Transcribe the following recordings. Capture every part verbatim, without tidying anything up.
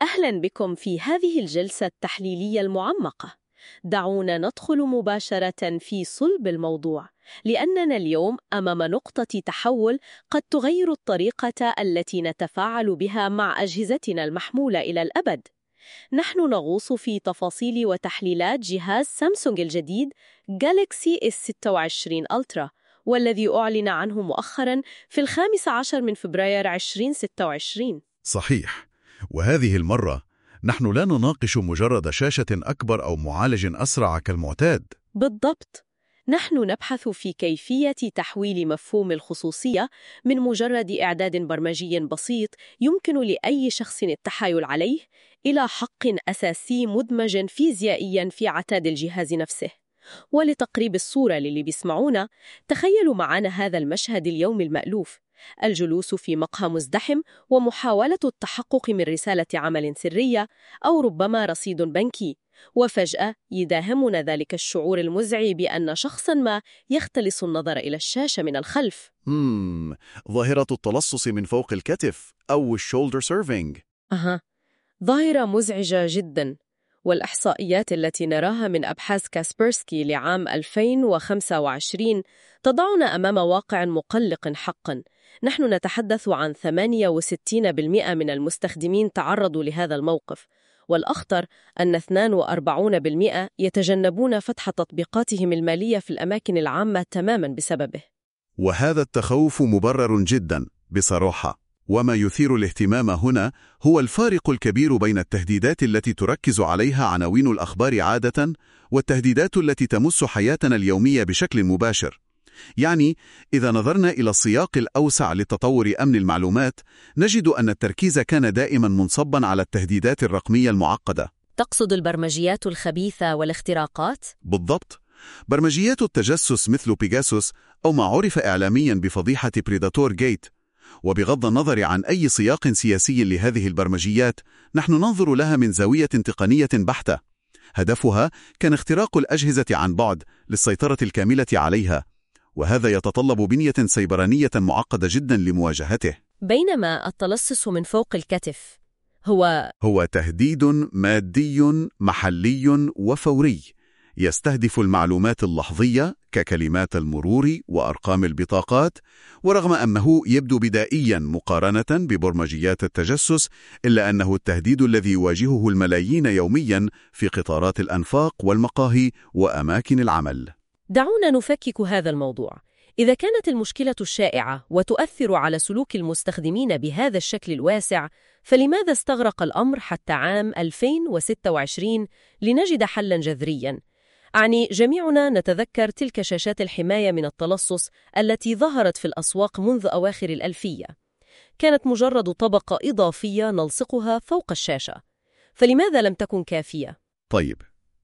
أهلاً بكم في هذه الجلسة التحليلية المعمقة. دعونا ندخل مباشرة في صلب الموضوع، لأننا اليوم أمام نقطة تحول قد تغير الطريقة التي نتفاعل بها مع أجهزتنا المحمولة إلى الأبد. نحن نغوص في تفاصيل وتحليلات جهاز سامسونج الجديد جالكسي إس ستة وعشرين ألترا، والذي أعلن عنه مؤخراً في الخامس عشر من فبراير ألفين وستة وعشرين. صحيح، وهذه المرة نحن لا نناقش مجرد شاشة أكبر أو معالج أسرع كالمعتاد. بالضبط، نحن نبحث في كيفية تحويل مفهوم الخصوصية من مجرد إعداد برمجي بسيط يمكن لأي شخص التحايل عليه إلى حق أساسي مدمج فيزيائياً في عتاد الجهاز نفسه. ولتقريب الصورة للي بيسمعونا، تخيلوا معنا هذا المشهد اليوم المألوف: الجلوس في مقهى مزدحم ومحاولة التحقق من رسالة عمل سرية أو ربما رصيد بنكي، وفجأة يداهمنا ذلك الشعور المزعج بأن شخصاً ما يختلس النظر إلى الشاشة من الخلف. مم. ظاهرة التلصص من فوق الكتف أو الشولدر سيرفينج. أها، ظاهرة مزعجة جداً، والإحصائيات التي نراها من أبحاث كاسبرسكي لعام ألفين وخمسة وعشرين تضعنا أمام واقع مقلق حقاً. نحن نتحدث عن ثمانية وستين بالمئة من المستخدمين تعرضوا لهذا الموقف، والأخطر أن اثنين وأربعين بالمئة يتجنبون فتح تطبيقاتهم المالية في الأماكن العامة تماماً بسببه. وهذا التخوف مبرر جدا بصراحة، وما يثير الاهتمام هنا هو الفارق الكبير بين التهديدات التي تركز عليها عناوين الأخبار عادة والتهديدات التي تمس حياتنا اليومية بشكل مباشر. يعني إذا نظرنا إلى السياق الأوسع لتطور أمن المعلومات، نجد أن التركيز كان دائما منصبا على التهديدات الرقمية المعقدة. تقصد البرمجيات الخبيثة والاختراقات؟ بالضبط، برمجيات التجسس مثل بيجاسوس أو ما عرف إعلاميا بفضيحة بريداتور جيت. وبغض النظر عن أي سياق سياسي لهذه البرمجيات، نحن ننظر لها من زاوية تقنية بحتة. هدفها كان اختراق الأجهزة عن بعد للسيطرة الكاملة عليها، وهذا يتطلب بنية سيبرانية معقدة جدا لمواجهته. بينما التلصص من فوق الكتف هو هو تهديد مادي محلي وفوري، يستهدف المعلومات اللحظية ككلمات المرور وأرقام البطاقات. ورغم أنه يبدو بدائيا مقارنة ببرمجيات التجسس، إلا أنه التهديد الذي يواجهه الملايين يوميا في قطارات الأنفاق والمقاهي وأماكن العمل. دعونا نفكك هذا الموضوع. إذا كانت المشكلة الشائعة وتؤثر على سلوك المستخدمين بهذا الشكل الواسع، فلماذا استغرق الأمر حتى عام ألفين وستة وعشرين لنجد حلاً جذرياً؟ أعني جميعنا نتذكر تلك شاشات الحماية من التلصص التي ظهرت في الأسواق منذ أواخر الألفية. كانت مجرد طبقة إضافية نلصقها فوق الشاشة، فلماذا لم تكن كافية؟ طيب،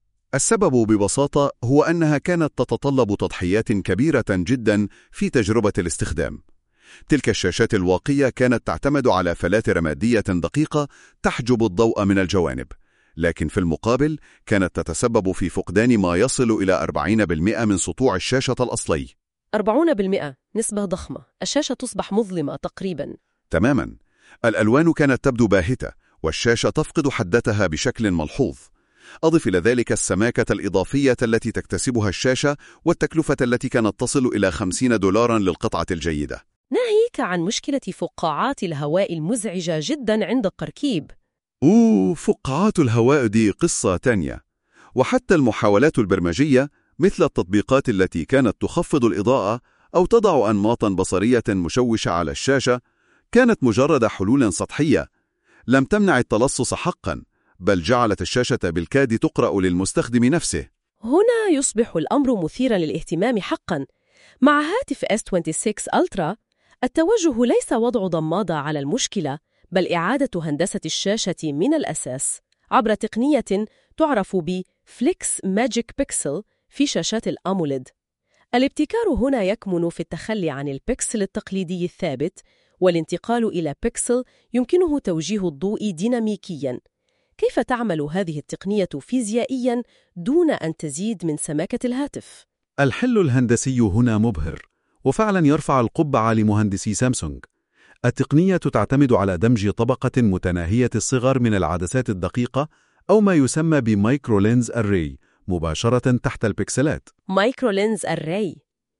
السبب ببساطة هو أنها كانت تتطلب تضحيات كبيرة جدا في تجربة الاستخدام. تلك الشاشات الواقية كانت تعتمد على فلاتر مادية دقيقة تحجب الضوء من الجوانب، لكن في المقابل كانت تتسبب في فقدان ما يصل إلى أربعين بالمئة من سطوع الشاشة الأصلي. أربعين بالمئة نسبة ضخمة، الشاشة تصبح مظلمة تقريباً. تماماً، الألوان كانت تبدو باهتة والشاشة تفقد حدتها بشكل ملحوظ. أضف إلى ذلك السماكة الإضافية التي تكتسبها الشاشة والتكلفة التي كانت تصل إلى خمسين دولارا للقطعة الجيدة. ناهيك عن مشكلة فقاعات الهواء المزعجة جدا عند التركيب. أوه، فقاعات الهواء دي قصة تانية. وحتى المحاولات البرمجية مثل التطبيقات التي كانت تخفض الإضاءة أو تضع أنماطا بصرية مشوشة على الشاشة كانت مجرد حلول سطحية، لم تمنع التلصص حقا، بل جعلت الشاشة بالكاد تقرأ للمستخدم نفسه. هنا يصبح الأمر مثيرا للاهتمام حقا. مع هاتف إس ستة وعشرين ألترا، التوجه ليس وضع ضمادة على المشكلة، بل إعادة هندسة الشاشة من الأساس عبر تقنية تعرف بفليكس ماجيك بيكسل في شاشات الأموليد. الابتكار هنا يكمن في التخلي عن البيكسل التقليدي الثابت والانتقال إلى بيكسل يمكنه توجيه الضوء ديناميكياً. كيف تعمل هذه التقنية فيزيائياً دون أن تزيد من سماكة الهاتف؟ الحل الهندسي هنا مبهر، وفعلا يرفع القبعة لمهندسي سامسونج. التقنية تعتمد على دمج طبقة متناهية الصغر من العدسات الدقيقة أو ما يسمى بمايكرو لينز أري مباشرة تحت البكسلات. مايكرو لينز أري،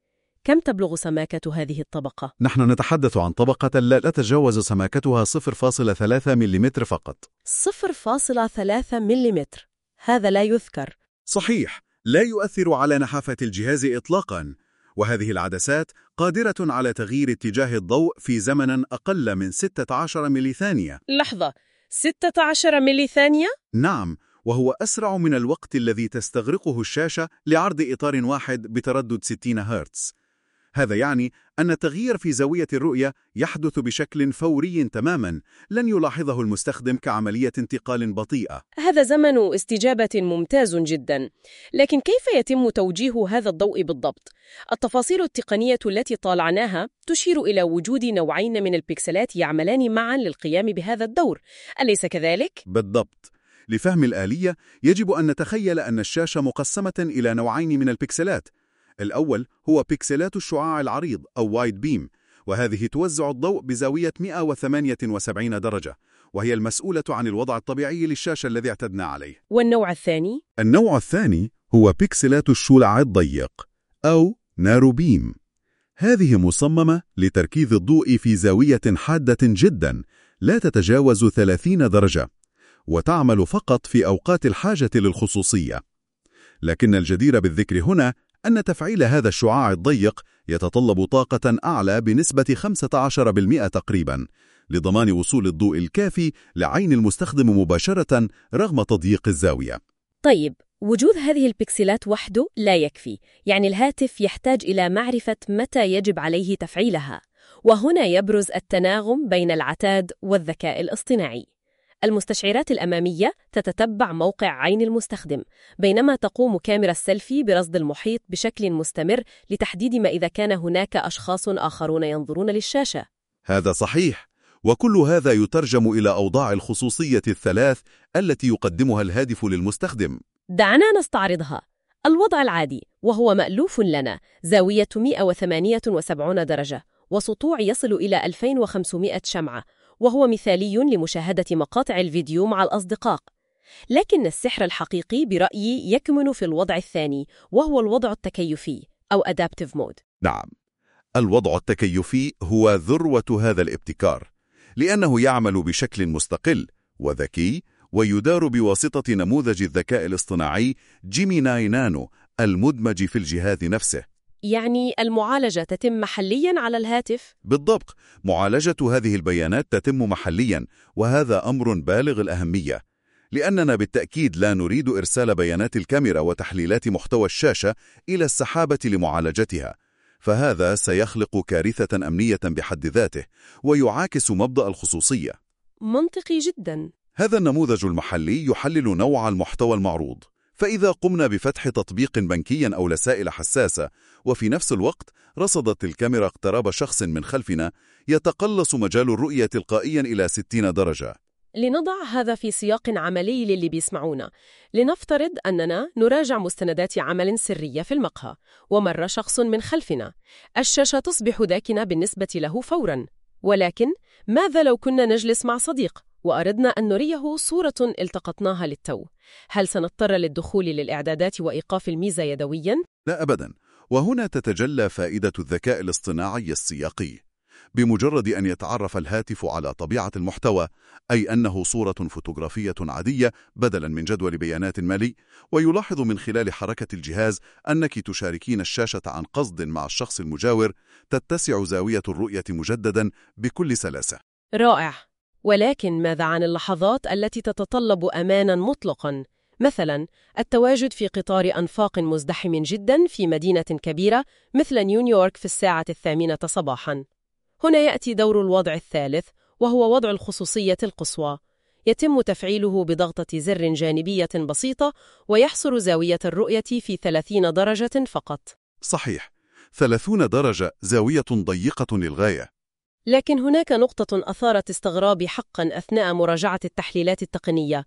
كم تبلغ سماكة هذه الطبقة؟ نحن نتحدث عن طبقة لا تتجاوز سماكتها صفر فاصلة ثلاثة ملم فقط. صفر فاصلة ثلاثة ملم، هذا لا يذكر. صحيح، لا يؤثر على نحافة الجهاز إطلاقاً، وهذه العدسات قادرة على تغيير اتجاه الضوء في زمن أقل من ستة عشر ملي ثانية. لحظة، ستة عشر ملي ثانية؟ نعم، وهو أسرع من الوقت الذي تستغرقه الشاشة لعرض إطار واحد بتردد ستين هرتز. هذا يعني أن التغيير في زاوية الرؤية يحدث بشكل فوري تماماً، لن يلاحظه المستخدم كعملية انتقال بطيئة. هذا زمن استجابة ممتاز جداً، لكن كيف يتم توجيه هذا الضوء بالضبط؟ التفاصيل التقنية التي طالعناها تشير إلى وجود نوعين من البكسلات يعملان معاً للقيام بهذا الدور، أليس كذلك؟ بالضبط. لفهم الآلية يجب أن نتخيل أن الشاشة مقسمة إلى نوعين من البكسلات. الأول هو بكسلات الشعاع العريض أو وايد بيم، وهذه توزع الضوء بزاوية مئة وثمانية وسبعين درجة، وهي المسؤولة عن الوضع الطبيعي للشاشة الذي اعتدنا عليه. والنوع الثاني؟ النوع الثاني هو بكسلات الشعاع الضيق أو نارو بيم. هذه مصممة لتركيز الضوء في زاوية حادة جدا لا تتجاوز ثلاثين درجة، وتعمل فقط في أوقات الحاجة للخصوصية. لكن الجدير بالذكر هنا أن تفعيل هذا الشعاع الضيق يتطلب طاقة أعلى بنسبة خمسة عشر بالمئة تقريباً، لضمان وصول الضوء الكافي لعين المستخدم مباشرة رغم تضييق الزاوية. طيب، وجود هذه البكسلات وحده لا يكفي، يعني الهاتف يحتاج إلى معرفة متى يجب عليه تفعيلها، وهنا يبرز التناغم بين العتاد والذكاء الاصطناعي. المستشعرات الأمامية تتتبع موقع عين المستخدم، بينما تقوم كاميرا السيلفي برصد المحيط بشكل مستمر لتحديد ما إذا كان هناك أشخاص آخرون ينظرون للشاشة. هذا صحيح، وكل هذا يترجم إلى أوضاع الخصوصية الثلاث التي يقدمها الهاتف للمستخدم. دعنا نستعرضها. الوضع العادي، وهو مألوف لنا، زاوية مئة وثمانية وسبعين درجة وسطوع يصل إلى ألفين وخمسمئة شمعة، وهو مثالي لمشاهدة مقاطع الفيديو مع الأصدقاء. لكن السحر الحقيقي برأيي يكمن في الوضع الثاني، وهو الوضع التكيفي أو Adaptive Mode. نعم، الوضع التكيفي هو ذروة هذا الابتكار، لأنه يعمل بشكل مستقل وذكي ويدار بواسطة نموذج الذكاء الاصطناعي جيميناي نانو المدمج في الجهاز نفسه. يعني المعالجة تتم محلياً على الهاتف؟ بالضبط، معالجة هذه البيانات تتم محلياً، وهذا أمر بالغ الأهمية، لأننا بالتأكيد لا نريد إرسال بيانات الكاميرا وتحليلات محتوى الشاشة إلى السحابة لمعالجتها، فهذا سيخلق كارثة أمنية بحد ذاته ويعاكس مبدأ الخصوصية. منطقي جداً. هذا النموذج المحلي يحلل نوع المحتوى المعروض، فإذا قمنا بفتح تطبيق بنكي أو لسائل حساسة وفي نفس الوقت رصدت الكاميرا اقتراب شخص من خلفنا، يتقلص مجال الرؤية تلقائيا إلى ستين درجة. لنضع هذا في سياق عملي للي بيسمعونا، لنفترض أننا نراجع مستندات عمل سرية في المقهى، ومر شخص من خلفنا. الشاشة تصبح داكنة بالنسبة له فوراً، ولكن ماذا لو كنا نجلس مع صديق وأردنا أن نريه صورة التقطناها للتو؟ هل سنضطر للدخول للإعدادات وإيقاف الميزة يدوياً؟ لا أبداً، وهنا تتجلى فائدة الذكاء الاصطناعي السياقي. بمجرد أن يتعرف الهاتف على طبيعة المحتوى، أي أنه صورة فوتوغرافية عادية بدلاً من جدول بيانات مالي، ويلاحظ من خلال حركة الجهاز أنك تشاركين الشاشة عن قصد مع الشخص المجاور، تتسع زاوية الرؤية مجدداً بكل سلاسة. رائع. ولكن ماذا عن اللحظات التي تتطلب أماناً مطلقاً؟ مثلاً التواجد في قطار أنفاق مزدحم جداً في مدينة كبيرة مثل نيويورك في الساعة الثامنة صباحاً. هنا يأتي دور الوضع الثالث، وهو وضع الخصوصية القصوى. يتم تفعيله بضغطة زر جانبية بسيطة، ويحصر زاوية الرؤية في ثلاثين درجة فقط. صحيح، ثلاثين درجة، زاوية ضيقة للغاية. لكن هناك نقطة أثارت استغرابي حقاً أثناء مراجعة التحليلات التقنية.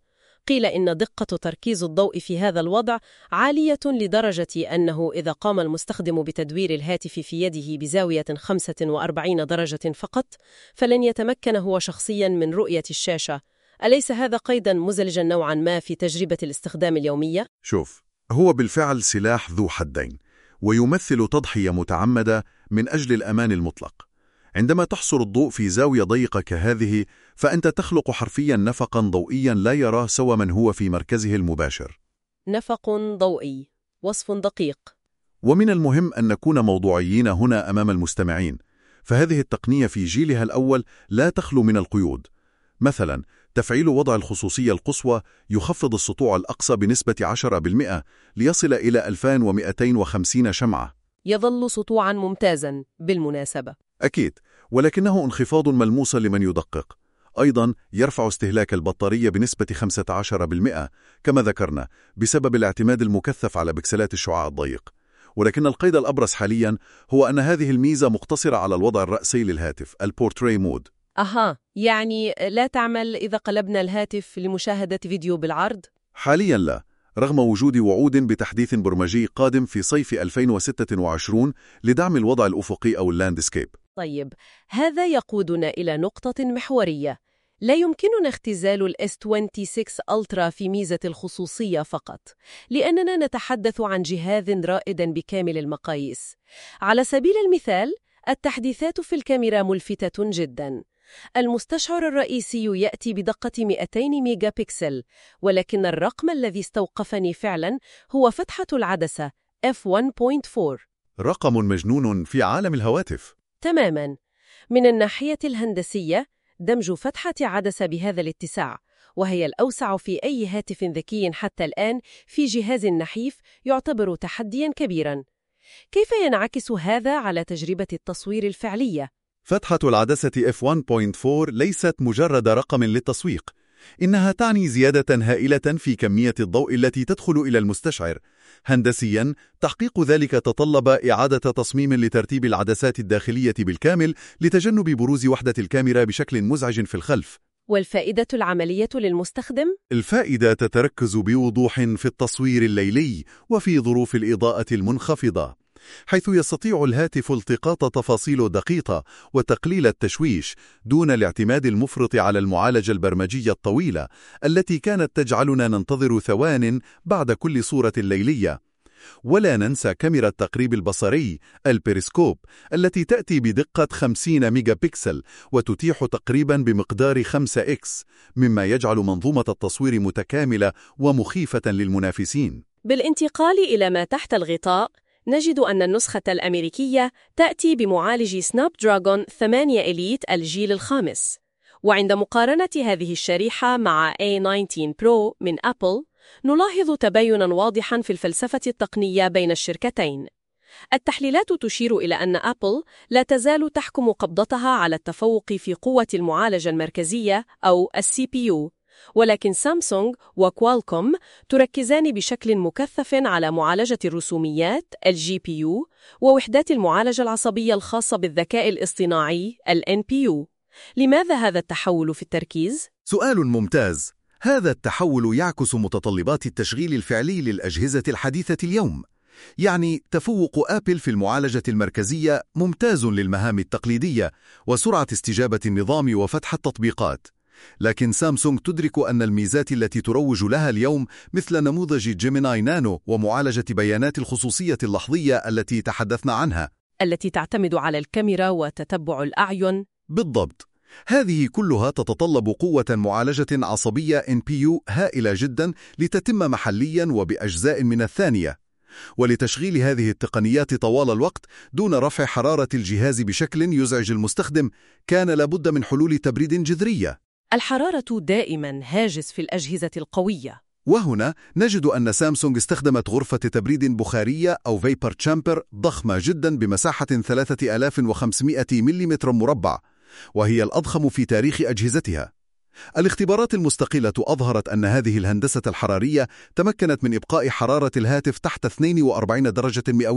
قيل إن دقة تركيز الضوء في هذا الوضع عالية لدرجة أنه إذا قام المستخدم بتدوير الهاتف في يده بزاوية خمسة وأربعين درجة فقط فلن يتمكن هو شخصياً من رؤية الشاشة. أليس هذا قيداً مزعجاً نوعاً ما في تجربة الاستخدام اليومية؟ شوف، هو بالفعل سلاح ذو حدين، ويمثل تضحية متعمدة من أجل الأمان المطلق. عندما تحصر الضوء في زاوية ضيقة كهذه، فأنت تخلق حرفياً نفقاً ضوئياً لا يراه سوى من هو في مركزه المباشر. نفق ضوئي، وصف دقيق. ومن المهم أن نكون موضوعيين هنا أمام المستمعين، فهذه التقنية في جيلها الأول لا تخلو من القيود. مثلاً، تفعيل وضع الخصوصية القصوى يخفض السطوع الأقصى بنسبة عشرة بالمئة ليصل إلى ألفين ومئتين وخمسين شمعة. يظل سطوعاً ممتازاً بالمناسبة. أكيد، ولكنه انخفاض ملموس لمن يدقق. أيضاً يرفع استهلاك البطارية بنسبة خمسة عشر بالمئة كما ذكرنا بسبب الاعتماد المكثف على بكسلات الشعاع الضيق. ولكن القيد الأبرز حالياً هو أن هذه الميزة مقتصرة على الوضع الرأسي للهاتف، البورتري مود. أها، يعني لا تعمل إذا قلبنا الهاتف لمشاهدة فيديو بالعرض؟ حالياً لا، رغم وجود وعود بتحديث برمجي قادم في صيف ألفين وستة وعشرين لدعم الوضع الأفقي أو اللاندسكيب. طيب، هذا يقودنا إلى نقطة محورية. لا يمكننا اختزال ال إس ستة وعشرين ألترا في ميزة الخصوصية فقط، لأننا نتحدث عن جهاز رائد بكامل المقاييس. على سبيل المثال، التحديثات في الكاميرا ملفتة جداً. المستشعر الرئيسي يأتي بدقة مئتين ميجا بكسل، ولكن الرقم الذي استوقفني فعلاً هو فتحة العدسة إف واحد نقطة أربعة. رقم مجنون في عالم الهواتف. تماماً. من الناحية الهندسية، دمج فتحة عدسة بهذا الاتساع، وهي الأوسع في أي هاتف ذكي حتى الآن في جهاز نحيف، يعتبر تحدياً كبيراً. كيف ينعكس هذا على تجربة التصوير الفعلية؟ فتحة العدسة إف واحد نقطة أربعة ليست مجرد رقم للتسويق، إنها تعني زيادة هائلة في كمية الضوء التي تدخل إلى المستشعر. هندسياً، تحقيق ذلك تطلب إعادة تصميم لترتيب العدسات الداخلية بالكامل لتجنب بروز وحدة الكاميرا بشكل مزعج في الخلف. والفائدة العملية للمستخدم؟ الفائدة تتركز بوضوح في التصوير الليلي وفي ظروف الإضاءة المنخفضة، حيث يستطيع الهاتف التقاط تفاصيل دقيقة وتقليل التشويش دون الاعتماد المفرط على المعالجة البرمجية الطويلة التي كانت تجعلنا ننتظر ثوان بعد كل صورة ليلية. ولا ننسى كاميرا التقريب البصري البيريسكوب التي تأتي بدقة خمسين ميجا بكسل وتتيح تقريبا بمقدار خمسة إكس، مما يجعل منظومة التصوير متكاملة ومخيفة للمنافسين. بالانتقال إلى ما تحت الغطاء، نجد أن النسخة الأمريكية تأتي بمعالج سناب دراجون ثمانية إليت الجيل الخامس. وعند مقارنة هذه الشريحة مع إيه تسعة عشر برو من أبل، نلاحظ تبايناً واضحاً في الفلسفة التقنية بين الشركتين. التحليلات تشير إلى أن أبل لا تزال تحكم قبضتها على التفوق في قوة المعالجة المركزية أو السي بي يو، ولكن سامسونج وكوالكوم تركزان بشكل مكثف على معالجة الرسوميات الجي بي يو ووحدات المعالجة العصبية الخاصة بالذكاء الاصطناعي ال إن بي يو. لماذا هذا التحول في التركيز؟ سؤال ممتاز. هذا التحول يعكس متطلبات التشغيل الفعلي للأجهزة الحديثة اليوم. يعني تفوق آبل في المعالجة المركزية ممتاز للمهام التقليدية وسرعة استجابة النظام وفتح التطبيقات. لكن سامسونج تدرك أن الميزات التي تروج لها اليوم مثل نموذج جيميناي نانو ومعالجة بيانات الخصوصية اللحظية التي تحدثنا عنها، التي تعتمد على الكاميرا وتتبع الأعين. بالضبط. هذه كلها تتطلب قوة معالجة عصبية إن بي يو هائلة جدا لتتم محليا وبأجزاء من الثانية. ولتشغيل هذه التقنيات طوال الوقت دون رفع حرارة الجهاز بشكل يزعج المستخدم، كان لابد من حلول تبريد جذرية. الحرارة دائما هاجس في الأجهزة القوية. وهنا نجد أن سامسونج استخدمت غرفة تبريد بخارية أو فيبر تشامبر ضخمة جدا بمساحة ثلاثة آلاف وخمسمائة ملم مربع، وهي الأضخم في تاريخ أجهزتها. الاختبارات المستقلة أظهرت أن هذه الهندسة الحرارية تمكنت من إبقاء حرارة الهاتف تحت اثنين وأربعين درجة مئوية.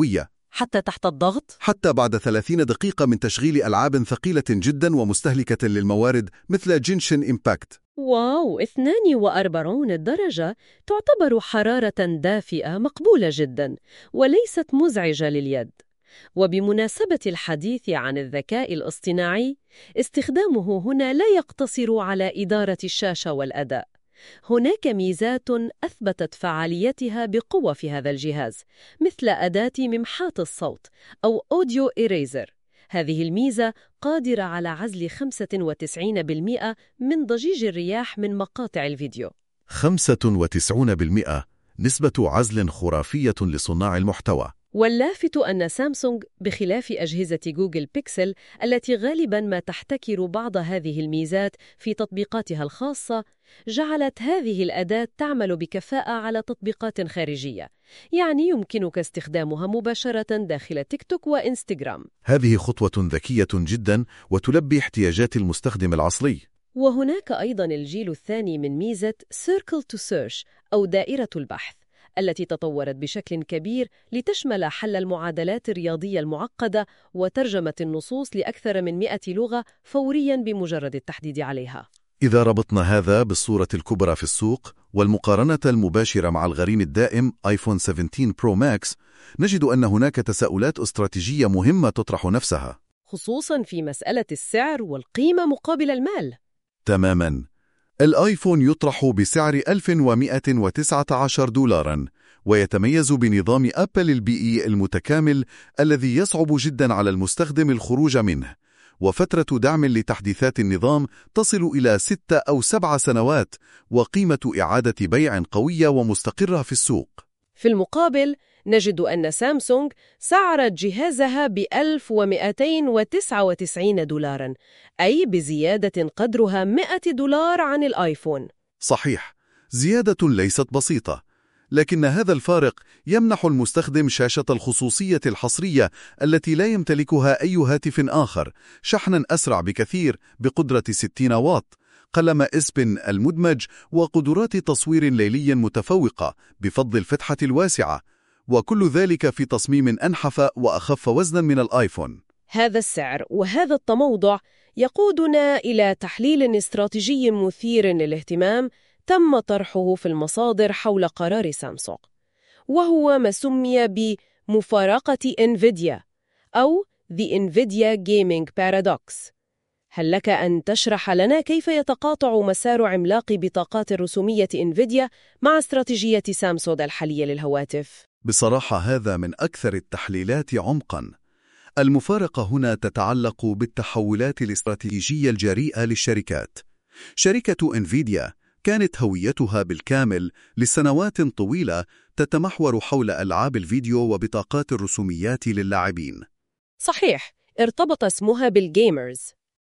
حتى تحت الضغط؟ حتى بعد ثلاثين دقيقة من تشغيل ألعاب ثقيلة جدا ومستهلكة للموارد مثل جنشن إمباكت. واو، اثنان وأربعين درجة تعتبر حرارة دافئة مقبولة جدا وليست مزعجة لليد. وبمناسبة الحديث عن الذكاء الاصطناعي، استخدامه هنا لا يقتصر على إدارة الشاشة والأداء. هناك ميزات أثبتت فعاليتها بقوة في هذا الجهاز، مثل أداة ممحاة الصوت أو أوديو إيريزر. هذه الميزة قادرة على عزل خمسة وتسعين بالمئة من ضجيج الرياح من مقاطع الفيديو. خمسة وتسعين بالمئة نسبة عزل خرافية لصناع المحتوى. واللافت أن سامسونج بخلاف أجهزة جوجل بيكسل التي غالباً ما تحتكر بعض هذه الميزات في تطبيقاتها الخاصة، جعلت هذه الأداة تعمل بكفاءة على تطبيقات خارجية، يعني يمكنك استخدامها مباشرة داخل تيك توك وإنستغرام. هذه خطوة ذكية جدا وتلبي احتياجات المستخدم العصري. وهناك أيضاً الجيل الثاني من ميزة Circle to Search أو دائرة البحث، التي تطورت بشكل كبير لتشمل حل المعادلات الرياضية المعقدة وترجمة النصوص لأكثر من مئة لغة فورياً بمجرد التحديد عليها. إذا ربطنا هذا بالصورة الكبرى في السوق والمقارنة المباشرة مع الغريم الدائم آيفون سبعة عشر برو ماكس، نجد أن هناك تساؤلات استراتيجية مهمة تطرح نفسها، خصوصاً في مسألة السعر والقيمة مقابل المال. تماماً. الآيفون يطرح بسعر ألف ومئة وتسعة عشر دولاراً، ويتميز بنظام أبل البيئي المتكامل الذي يصعب جداً على المستخدم الخروج منه، وفترة دعم لتحديثات النظام تصل إلى ست أو سبع سنوات، وقيمة إعادة بيع قوية ومستقرة في السوق. في المقابل، نجد أن سامسونج سعرت جهازها ب ألف ومئتين وتسعة وتسعين دولاراً، أي بزيادة قدرها مئة دولار عن الآيفون. صحيح، زيادة ليست بسيطة، لكن هذا الفارق يمنح المستخدم شاشة الخصوصية الحصرية التي لا يمتلكها أي هاتف آخر، شحناً أسرع بكثير بقدرة ستين واط، قلم إس بن المدمج، وقدرات تصوير ليلي متفوقة بفضل الفتحة الواسعة، وكل ذلك في تصميم أنحف وأخف وزناً من الآيفون. هذا السعر وهذا التموضع يقودنا إلى تحليل استراتيجي مثير للاهتمام تم طرحه في المصادر حول قرار سامسونج، وهو ما سمي بمفارقة إنفيديا أو The NVIDIA Gaming Paradox. هل لك أن تشرح لنا كيف يتقاطع مسار عملاق بطاقات الرسومية إنفيديا مع استراتيجية سامسونج الحالية للهواتف؟ بصراحة هذا من أكثر التحليلات عمقاً. المفارقة هنا تتعلق بالتحولات الاستراتيجية الجريئة للشركات. شركة إنفيديا كانت هويتها بالكامل لسنوات طويلة تتمحور حول ألعاب الفيديو وبطاقات الرسوميات للاعبين. صحيح، ارتبط اسمها بالجيمرز.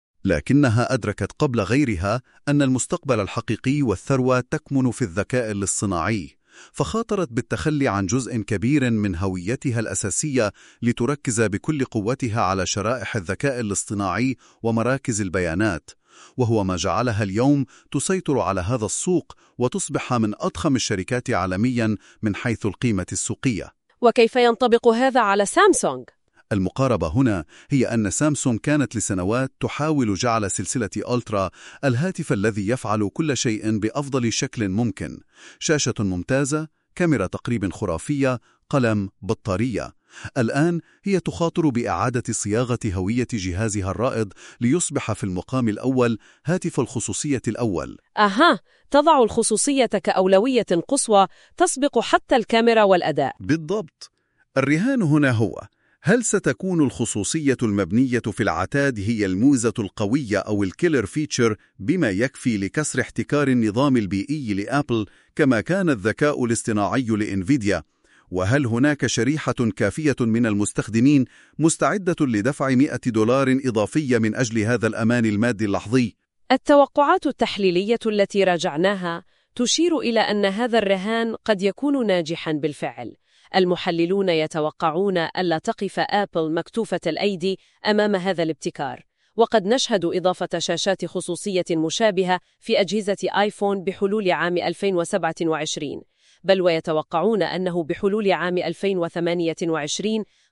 لكنها أدركت قبل غيرها أن المستقبل الحقيقي والثروة تكمن في الذكاء الاصطناعي، فخاطرت بالتخلي عن جزء كبير من هويتها الأساسية لتركز بكل قوتها على شرائح الذكاء الاصطناعي ومراكز البيانات، وهو ما جعلها اليوم تسيطر على هذا السوق وتصبح من أضخم الشركات عالمياً من حيث القيمة السوقية. وكيف ينطبق هذا على سامسونج؟ المقاربة هنا هي أن سامسونج كانت لسنوات تحاول جعل سلسلة ألترا الهاتف الذي يفعل كل شيء بأفضل شكل ممكن: شاشة ممتازة، كاميرا تقريب خرافية، قلم، بطارية. الآن هي تخاطر بإعادة صياغة هوية جهازها الرائد ليصبح في المقام الأول هاتف الخصوصية الأول. أها، تضع الخصوصية كأولوية قصوى تسبق حتى الكاميرا والأداء. بالضبط. الرهان هنا هو: هل ستكون الخصوصية المبنية في العتاد هي الميزة القوية أو الكيلر فيتشر بما يكفي لكسر احتكار النظام البيئي لآبل كما كان الذكاء الاصطناعي لإنفيديا؟ وهل هناك شريحة كافية من المستخدمين مستعدة لدفع مئة دولار إضافية من أجل هذا الأمان المادي اللحظي؟ التوقعات التحليلية التي راجعناها تشير إلى أن هذا الرهان قد يكون ناجحاً بالفعل. المحللون يتوقعون ألا تقف آبل مكتوفة الأيدي أمام هذا الابتكار، وقد نشهد إضافة شاشات خصوصية مشابهة في أجهزة آيفون بحلول عام ألفين وسبعة وعشرين، بل ويتوقعون أنه بحلول عام ألفين وثمانية وعشرين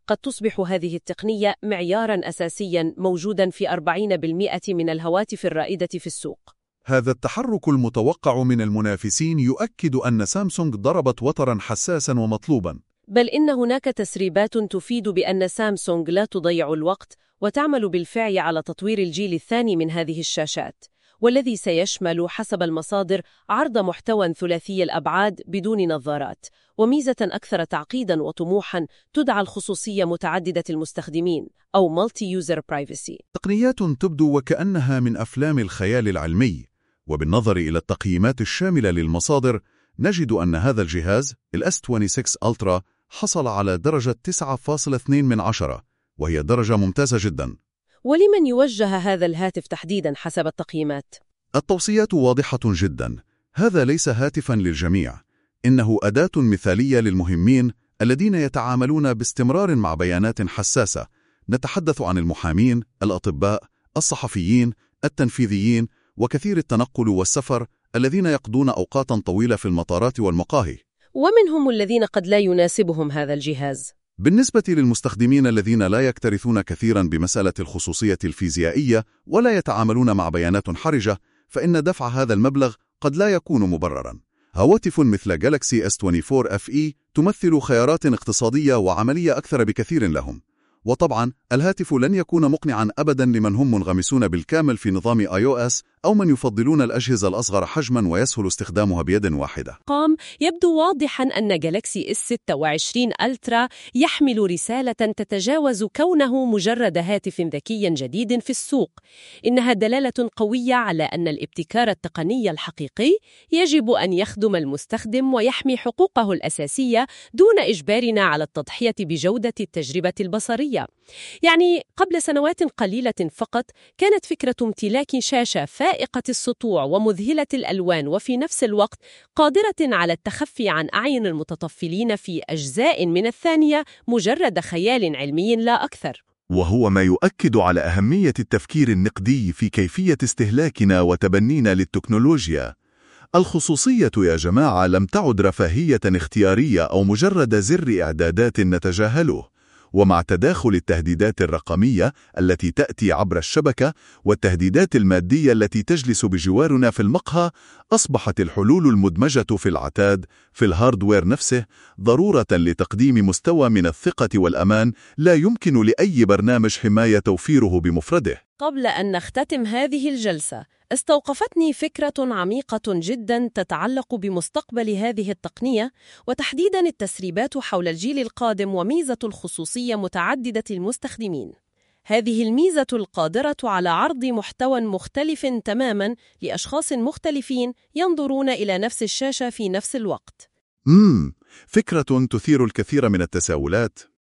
قد تصبح هذه التقنية معياراً أساسياً موجوداً في أربعين بالمئة من الهواتف الرائدة في السوق. هذا التحرك المتوقع من المنافسين يؤكد أن سامسونج ضربت وتراً حساساً ومطلوباً. بل إن هناك تسريبات تفيد بأن سامسونج لا تضيع الوقت وتعمل بالفعل على تطوير الجيل الثاني من هذه الشاشات، والذي سيشمل حسب المصادر عرض محتوى ثلاثي الأبعاد بدون نظارات، وميزة أكثر تعقيداً وطموحاً تدعى الخصوصية متعددة المستخدمين أو Multi-User Privacy. تقنيات تبدو وكأنها من أفلام الخيال العلمي، وبالنظر إلى التقييمات الشاملة للمصادر نجد أن هذا الجهاز ال إس ستة وعشرين Ultra حصل على درجة تسعة فاصلة اثنين من عشرة، وهي درجة ممتازة جداً. ولمن يوجه هذا الهاتف تحديداً حسب التقييمات؟ التوصيات واضحة جداً. هذا ليس هاتفاً للجميع، إنه أداة مثالية للمهمين الذين يتعاملون باستمرار مع بيانات حساسة. نتحدث عن المحامين، الأطباء، الصحفيين، التنفيذيين، وكثير التنقل والسفر الذين يقضون أوقاتاً طويلة في المطارات والمقاهي. ومنهم الذين قد لا يناسبهم هذا الجهاز. بالنسبة للمستخدمين الذين لا يكترثون كثيراً بمسألة الخصوصية الفيزيائية ولا يتعاملون مع بيانات حرجة، فإن دفع هذا المبلغ قد لا يكون مبرراً. هواتف مثل جالاكسي إس أربعة وعشرين إف إي تمثل خيارات اقتصادية وعملية أكثر بكثير لهم. وطبعاً الهاتف لن يكون مقنعاً أبداً لمن هم منغمسون بالكامل في نظام آي أو إس أو من يفضلون الأجهزة الأصغر حجماً ويسهل استخدامها بيد واحدة. قام يبدو واضحاً أن جالاكسي إس ستة وعشرين ألترا يحمل رسالة تتجاوز كونه مجرد هاتف ذكي جديد في السوق. إنها دلالة قوية على أن الابتكار التقني الحقيقي يجب أن يخدم المستخدم ويحمي حقوقه الأساسية دون إجبارنا على التضحية بجودة التجربة البصرية. يعني قبل سنوات قليلة فقط كانت فكرة امتلاك شاشة فائقة السطوع ومذهلة الألوان وفي نفس الوقت قادرة على التخفي عن أعين المتطفلين في أجزاء من الثانية مجرد خيال علمي لا أكثر. وهو ما يؤكد على أهمية التفكير النقدي في كيفية استهلاكنا وتبنينا للتكنولوجيا. الخصوصية يا جماعة لم تعد رفاهية اختيارية أو مجرد زر إعدادات نتجاهله. ومع تداخل التهديدات الرقمية التي تأتي عبر الشبكة والتهديدات المادية التي تجلس بجوارنا في المقهى، أصبحت الحلول المدمجة في العتاد في الهاردوير نفسه ضرورة لتقديم مستوى من الثقة والأمان لا يمكن لأي برنامج حماية توفيره بمفرده. قبل أن نختتم هذه الجلسة، استوقفتني فكرة عميقة جدا تتعلق بمستقبل هذه التقنية، وتحديدا التسريبات حول الجيل القادم وميزة الخصوصية متعددة المستخدمين. هذه الميزة القادرة على عرض محتوى مختلف تماما لأشخاص مختلفين ينظرون إلى نفس الشاشة في نفس الوقت. مم. فكرة تثير الكثير من التساؤلات.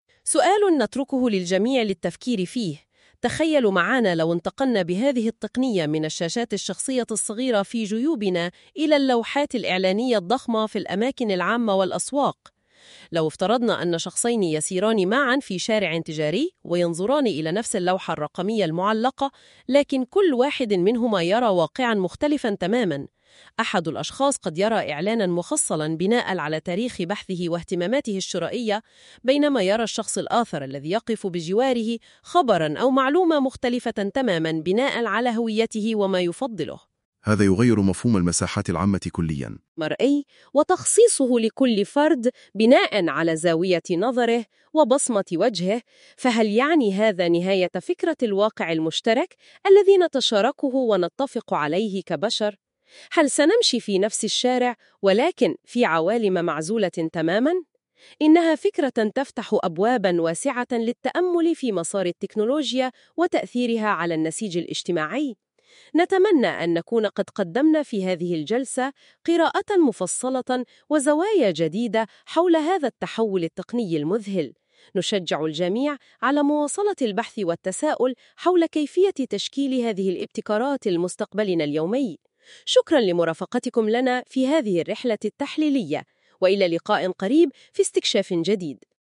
سؤال نتركه للجميع للتفكير فيه. تخيلوا معنا لو انتقلنا بهذه التقنية من الشاشات الشخصية الصغيرة في جيوبنا إلى اللوحات الإعلانية الضخمة في الأماكن العامة والأسواق. لو افترضنا أن شخصين يسيران معاً في شارع تجاري وينظران إلى نفس اللوحة الرقمية المعلقة، لكن كل واحد منهما يرى واقعاً مختلفاً تماماً. أحد الأشخاص قد يرى إعلاناً مفصلاً بناء على تاريخ بحثه واهتماماته الشرائية، بينما يرى الشخص الآخر الذي يقف بجواره خبراً أو معلومة مختلفة تماماً بناء على هويته وما يفضله. هذا يغير مفهوم المساحات العامة كلياً. مرئي وتخصيصه لكل فرد بناء على زاوية نظره وبصمة وجهه. فهل يعني هذا نهاية فكرة الواقع المشترك الذي نتشاركه ونتفق عليه كبشر؟ هل سنمشي في نفس الشارع ولكن في عوالم معزولة تماماً؟ إنها فكرة تفتح أبواباً واسعة للتأمل في مسار التكنولوجيا وتأثيرها على النسيج الاجتماعي. نتمنى أن نكون قد قدمنا في هذه الجلسة قراءة مفصلة وزوايا جديدة حول هذا التحول التقني المذهل. نشجع الجميع على مواصلة البحث والتساؤل حول كيفية تشكيل هذه الابتكارات لمستقبلنا اليومي. شكراً لمرافقتكم لنا في هذه الرحلة التحليلية، وإلى لقاء قريب في استكشاف جديد.